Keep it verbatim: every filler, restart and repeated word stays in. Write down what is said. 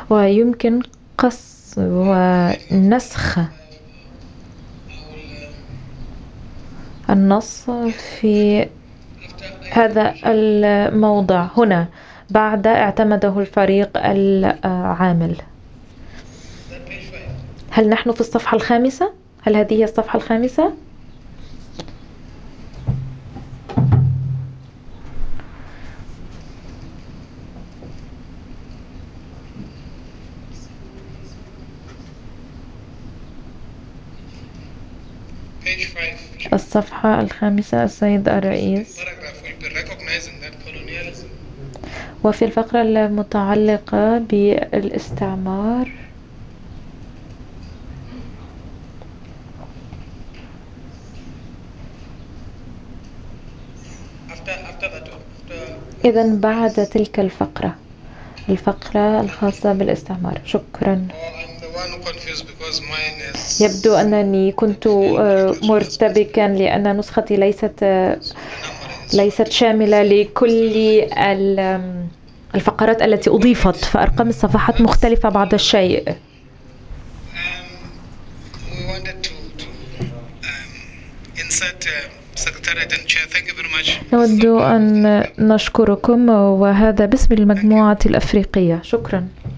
ويمكن قص ونسخ النص في هذا الموضع هنا بعد اعتمده الفريق العامل. هل نحن في الصفحة الخامسة؟ هل هذه هي الصفحة الخامسة؟ الصفحة الخامسة السيد الرئيس. وفي الفقرة المتعلقة بالاستعمار إذن بعد تلك الفقرة الفقرة الخاصة بالاستعمار. شكرا. يبدو أنني كنت مرتبكا لأن نسختي ليست ليست شاملة لكل الفقرات التي أضيفت، فأرقام الصفحات مختلفة بعض الشيء. نود أن نشكركم، وهذا باسم المجموعة الأفريقية. شكرا.